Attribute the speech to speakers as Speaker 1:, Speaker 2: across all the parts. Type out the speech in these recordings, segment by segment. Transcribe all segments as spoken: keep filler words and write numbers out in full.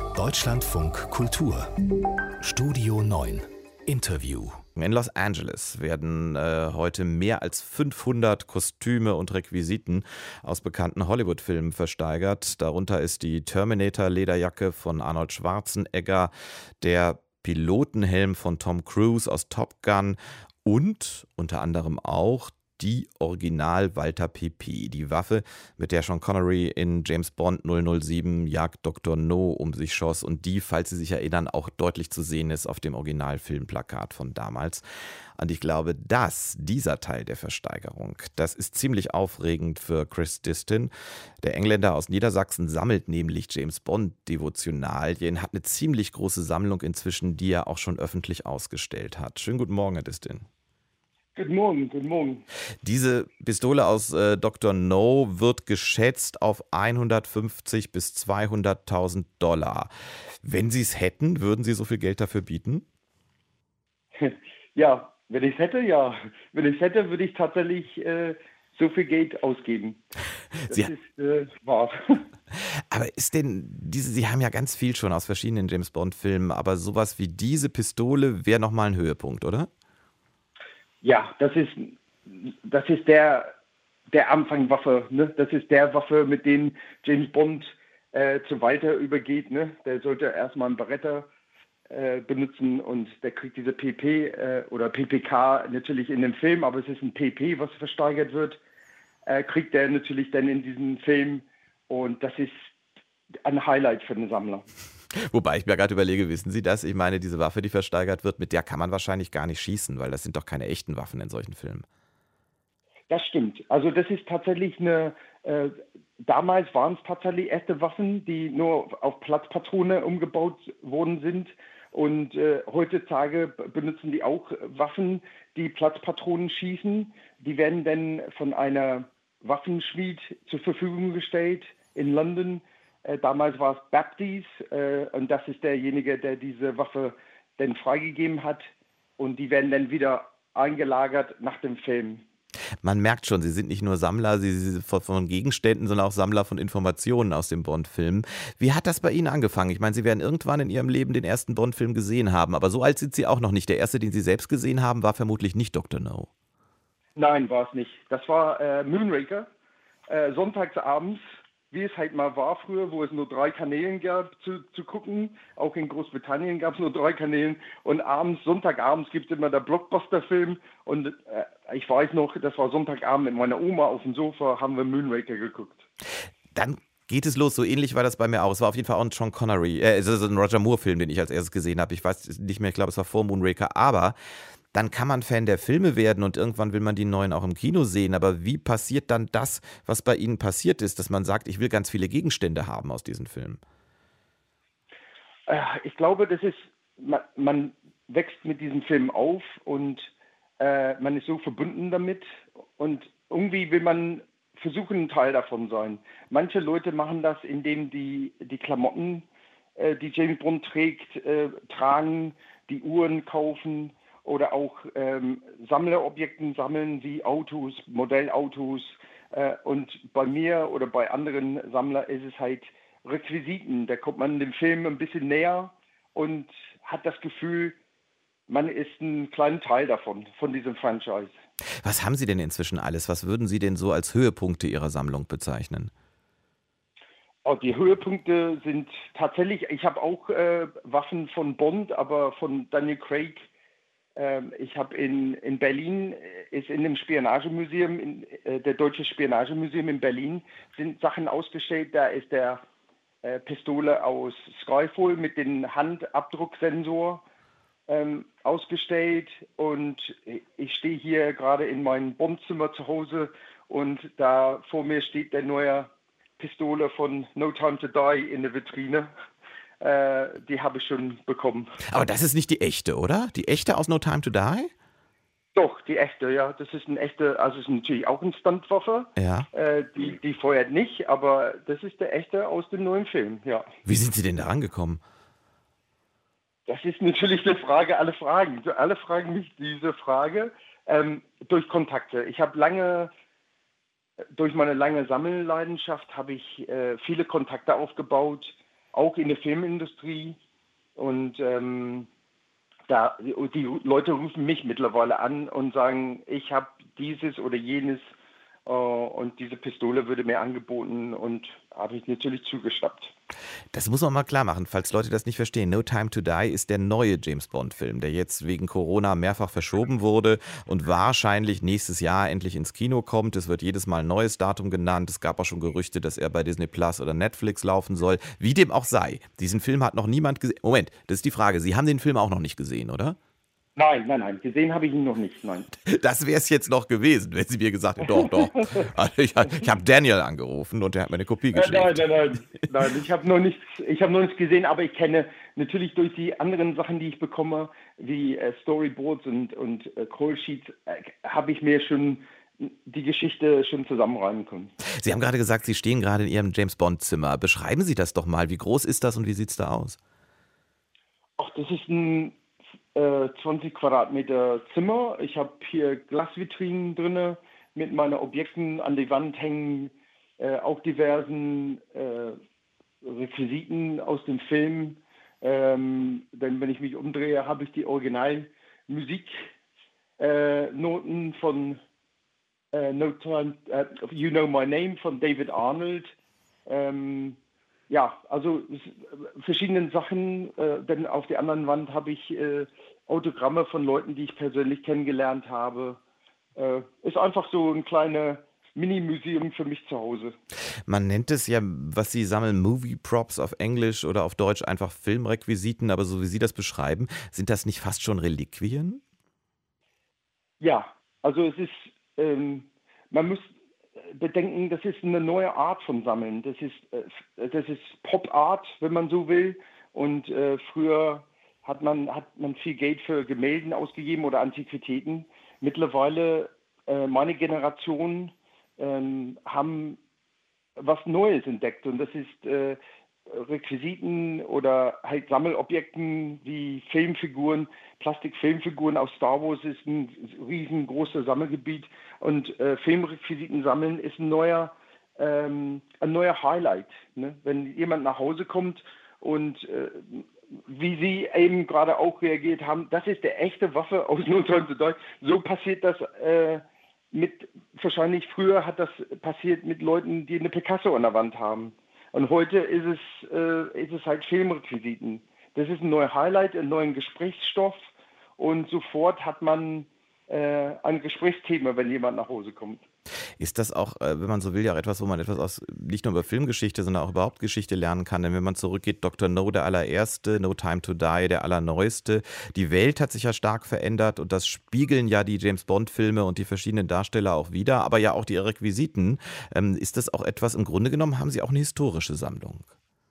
Speaker 1: Deutschlandfunk Kultur Studio neun Interview.
Speaker 2: In Los Angeles werden äh, heute mehr als fünfhundert Kostüme und Requisiten aus bekannten Hollywood-Filmen versteigert. Darunter ist die Terminator-Lederjacke von Arnold Schwarzenegger, der Pilotenhelm von Tom Cruise aus Top Gun und unter anderem auch die Original Walther P P, die Waffe, mit der Sean Connery in James Bond null null sieben Jagd Doktor No um sich schoss und die, falls Sie sich erinnern, auch deutlich zu sehen ist auf dem Originalfilmplakat von damals. Und ich glaube, dass dieser Teil der Versteigerung, das ist ziemlich aufregend für Chris Distin. Der Engländer aus Niedersachsen sammelt nämlich James Bond-Devotionalien, hat eine ziemlich große Sammlung inzwischen, die er auch schon öffentlich ausgestellt hat. Schönen guten Morgen, Herr Distin.
Speaker 3: Guten Morgen, guten Morgen.
Speaker 2: Diese Pistole aus äh, Doktor No wird geschätzt auf hundertfünfzig bis zweihunderttausend Dollar. Wenn Sie es hätten, würden Sie so viel Geld dafür bieten?
Speaker 3: Ja, wenn ich es hätte, ja. Wenn ich es hätte, würde ich tatsächlich äh, so viel Geld ausgeben. Das
Speaker 2: Sie,
Speaker 3: ist äh, wahr.
Speaker 2: Aber ist denn diese, Sie haben ja ganz viel schon aus verschiedenen James-Bond-Filmen, aber sowas wie diese Pistole wäre nochmal ein Höhepunkt, oder?
Speaker 3: Ja, das ist, das ist der, der Anfangwaffe. Ne? Das ist der Waffe, mit dem James Bond äh, zu Walter übergeht. Ne? Der sollte erstmal einen Beretta äh, benutzen und der kriegt diese P P äh, oder P P K natürlich in dem Film, aber es ist ein P P, was versteigert wird, äh, kriegt er natürlich dann in diesem Film und das ist ein Highlight für den Sammler.
Speaker 2: Wobei ich mir gerade überlege, wissen Sie das? Ich meine, diese Waffe, die versteigert wird, mit der kann man wahrscheinlich gar nicht schießen, weil das sind doch keine echten Waffen in solchen Filmen.
Speaker 3: Das stimmt. Also das ist tatsächlich eine, äh, damals waren es tatsächlich echte Waffen, die nur auf Platzpatrone umgebaut worden sind. Und äh, heutzutage benutzen die auch Waffen, die Platzpatronen schießen. Die werden dann von einer Waffenschmied zur Verfügung gestellt in London. Äh, damals war es Baptiste äh, und das ist derjenige, der diese Waffe dann freigegeben hat und die werden dann wieder eingelagert nach dem Film.
Speaker 2: Man merkt schon, Sie sind nicht nur Sammler Sie, Sie, von Gegenständen, sondern auch Sammler von Informationen aus dem Bond-Film. Wie hat das bei Ihnen angefangen? Ich meine, Sie werden irgendwann in Ihrem Leben den ersten Bond-Film gesehen haben, aber so alt sind Sie auch noch nicht. Der erste, den Sie selbst gesehen haben, war vermutlich nicht Doktor No.
Speaker 3: Nein, war es nicht. Das war äh, Moonraker, äh, sonntagsabends, wie es halt mal war früher, wo es nur drei Kanälen gab zu, zu gucken. Auch in Großbritannien gab es nur drei Kanälen. Und abends, Sonntagabends gibt es immer der Blockbuster-Film. Und äh, ich weiß noch, das war Sonntagabend mit meiner Oma auf dem Sofa, haben wir Moonraker geguckt.
Speaker 2: Dann geht es los. So ähnlich war das bei mir auch. Es war auf jeden Fall auch ein Sean Connery, äh, es ist ein Roger Moore-Film, den ich als erstes gesehen habe. Ich weiß nicht mehr, ich glaube, es war vor Moonraker. Aber dann kann man Fan der Filme werden und irgendwann will man die neuen auch im Kino sehen. Aber wie passiert dann das, was bei Ihnen passiert ist, dass man sagt, ich will ganz viele Gegenstände haben aus diesen Filmen?
Speaker 3: Ich glaube, das ist, man, man wächst mit diesem Film auf und äh, man ist so verbunden damit und irgendwie will man versuchen, ein Teil davon sein. Manche Leute machen das, indem die die Klamotten, äh, die James Bond trägt, äh, tragen, die Uhren kaufen, oder auch ähm, Sammlerobjekten sammeln wie Autos, Modellautos. Äh, und bei mir oder bei anderen Sammlern ist es halt Requisiten. Da kommt man dem Film ein bisschen näher und hat das Gefühl, man ist ein kleiner Teil davon, von diesem Franchise.
Speaker 2: Was haben Sie denn inzwischen alles? Was würden Sie denn so als Höhepunkte Ihrer Sammlung bezeichnen?
Speaker 3: Oh, die Höhepunkte sind tatsächlich, ich habe auch äh, Waffen von Bond, aber von Daniel Craig. Ich habe in, in Berlin, ist in dem Spionagemuseum, in, äh, der Deutsche Spionagemuseum in Berlin, sind Sachen ausgestellt. Da ist der äh, Pistole aus Skyfall mit dem Handabdrucksensor ähm, ausgestellt. Und ich stehe hier gerade in meinem Bondzimmer zu Hause und da vor mir steht der neue Pistole von No Time to Die in der Vitrine. Äh, die habe ich schon bekommen.
Speaker 2: Aber das ist nicht die echte, oder? Die echte aus No Time to Die?
Speaker 3: Doch, die echte, ja. Das ist eine echte, also es ist natürlich auch eine Stuntwaffe.
Speaker 2: Ja.
Speaker 3: Äh, die, die feuert nicht, aber das ist der echte aus dem neuen Film, ja.
Speaker 2: Wie sind Sie denn da rangekommen?
Speaker 3: Das ist natürlich eine Frage, alle Fragen. Alle fragen mich diese Frage ähm, durch Kontakte. Ich habe lange, durch meine lange Sammelleidenschaft habe ich äh, viele Kontakte aufgebaut auch in der Filmindustrie. Und ähm, da, die Leute rufen mich mittlerweile an und sagen, ich habe dieses oder jenes äh, und diese Pistole würde mir angeboten und habe ich natürlich zugeschnappt.
Speaker 2: Das muss man mal klar machen, falls Leute das nicht verstehen. No Time to Die ist der neue James-Bond-Film, der jetzt wegen Corona mehrfach verschoben wurde und wahrscheinlich nächstes Jahr endlich ins Kino kommt. Es wird jedes Mal ein neues Datum genannt. Es gab auch schon Gerüchte, dass er bei Disney Plus oder Netflix laufen soll. Wie dem auch sei, diesen Film hat noch niemand gesehen. Moment, das ist die Frage. Sie haben den Film auch noch nicht gesehen, oder?
Speaker 3: Nein, nein, nein, gesehen habe ich ihn noch nicht, nein.
Speaker 2: Das wäre es jetzt noch gewesen, wenn Sie mir gesagt hätten, doch, doch. Also ich ich habe Daniel angerufen und der hat mir eine Kopie geschickt.
Speaker 3: Nein, nein, nein, nein, ich habe noch nichts, ich habe noch nichts gesehen, aber ich kenne natürlich durch die anderen Sachen, die ich bekomme, wie äh, Storyboards und, und äh, Call Sheets, äh, habe ich mir schon die Geschichte schon zusammenreimen können.
Speaker 2: Sie haben gerade gesagt, Sie stehen gerade in Ihrem James-Bond-Zimmer. Beschreiben Sie das doch mal. Wie groß ist das und wie sieht es da aus?
Speaker 3: Ach, das ist ein zwanzig Quadratmeter Zimmer. Ich habe hier Glasvitrinen drin mit meinen Objekten. An die Wand hängen äh, auch diversen äh, Requisiten aus dem Film. Ähm, denn wenn ich mich umdrehe, habe ich die Originalmusiknoten äh, von äh, No Time, äh, You Know My Name von David Arnold. Ähm, Ja, also verschiedene Sachen, äh, denn auf der anderen Wand habe ich äh, Autogramme von Leuten, die ich persönlich kennengelernt habe. Äh, ist einfach so ein kleines Mini-Museum für mich zu Hause.
Speaker 2: Man nennt es ja, was Sie sammeln, Movie Props auf Englisch oder auf Deutsch einfach Filmrequisiten, aber so wie Sie das beschreiben, sind das nicht fast schon Reliquien?
Speaker 3: Ja, also es ist, ähm, man muss bedenken, das ist eine neue Art von Sammeln. Das ist, äh, das ist Pop-Art, wenn man so will. Und äh, früher hat man, hat man viel Geld für Gemälden ausgegeben oder Antiquitäten. Mittlerweile, äh, meine Generation, äh, haben was Neues entdeckt. Und das ist äh, Requisiten oder halt Sammelobjekten wie Filmfiguren, Plastikfilmfiguren aus Star Wars ist ein riesengroßes Sammelgebiet und äh, Filmrequisiten sammeln ist ein neuer, ähm, ein neuer Highlight. Ne? Wenn jemand nach Hause kommt und äh, wie Sie eben gerade auch reagiert haben, das ist der echte Waffe aus No Time to Die. So passiert das äh, mit, wahrscheinlich früher hat das passiert mit Leuten, die eine Picasso an der Wand haben. Und heute ist es, äh, ist es halt Filmrequisiten. Das ist ein neuer Highlight, ein neuer Gesprächsstoff und sofort hat man äh, ein Gesprächsthema, wenn jemand nach Hause kommt.
Speaker 2: Ist das auch, äh, wenn man so will, ja auch etwas, wo man etwas aus, nicht nur über Filmgeschichte, sondern auch überhaupt Geschichte lernen kann? Denn wenn man zurückgeht, Doktor No, der allererste, No Time to Die, der allerneueste. Die Welt hat sich ja stark verändert und das spiegeln ja die James-Bond-Filme und die verschiedenen Darsteller auch wieder, aber ja auch die Requisiten. Ähm, ist das auch etwas, im Grunde genommen haben Sie auch eine historische Sammlung?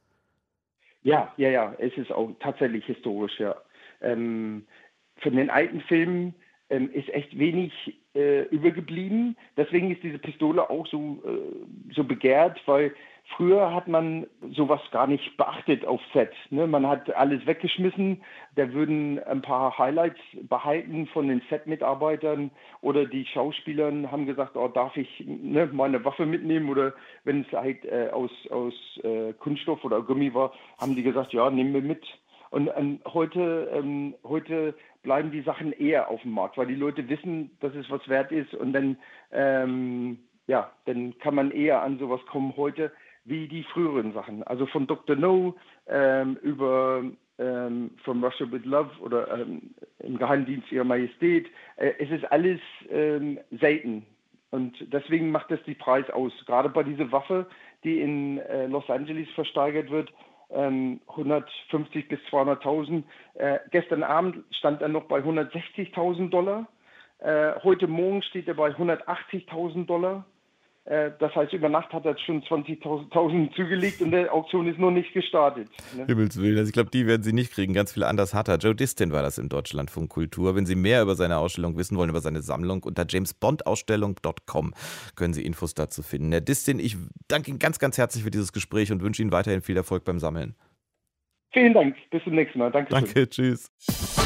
Speaker 3: Ja, ja, ja, es ist auch tatsächlich historisch, ja. Ähm, von den alten Filmen ähm, ist echt wenig äh, übergeblieben. Deswegen ist diese Pistole auch so, äh, so begehrt, weil früher hat man sowas gar nicht beachtet auf Set. Ne? Man hat alles weggeschmissen. Da würden ein paar Highlights behalten von den Set-Mitarbeitern oder die Schauspielern haben gesagt, oh, darf ich ne, meine Waffe mitnehmen? Oder wenn es halt äh, aus, aus äh, Kunststoff oder Gummi war, haben die gesagt, ja, nehmen wir mit. Und ähm, heute, ähm, heute bleiben die Sachen eher auf dem Markt, weil die Leute wissen, dass es was wert ist und dann, ähm, ja, dann kann man eher an sowas kommen heute wie die früheren Sachen. Also von Doktor No ähm, über ähm, From Russia with Love oder ähm, im Geheimdienst Ihrer Majestät. Äh, es ist alles ähm, selten und deswegen macht das die Preis aus. Gerade bei dieser Waffe, die in äh, Los Angeles versteigert wird, hundertfünfzig bis zweihunderttausend. Äh, gestern Abend stand er noch bei hundertsechzigtausend Dollar. Äh, heute Morgen steht er bei hundertachtzigtausend Dollar. Äh, das heißt, über Nacht hat er schon zwanzigtausend zugelegt und der Auktion ist noch nicht gestartet. Ne?
Speaker 2: Himmels Willen, also ich glaube, die werden Sie nicht kriegen. Ganz viel anders hat er. Joe Distin war das im Deutschlandfunk Kultur. Wenn Sie mehr über seine Ausstellung wissen wollen, über seine Sammlung, unter james bond ausstellung punkt com können Sie Infos dazu finden. Herr Distin, ich danke Ihnen ganz, ganz herzlich für dieses Gespräch und wünsche Ihnen weiterhin viel Erfolg beim Sammeln.
Speaker 3: Vielen Dank. Bis zum nächsten Mal. Danke.
Speaker 2: Danke, tschüss.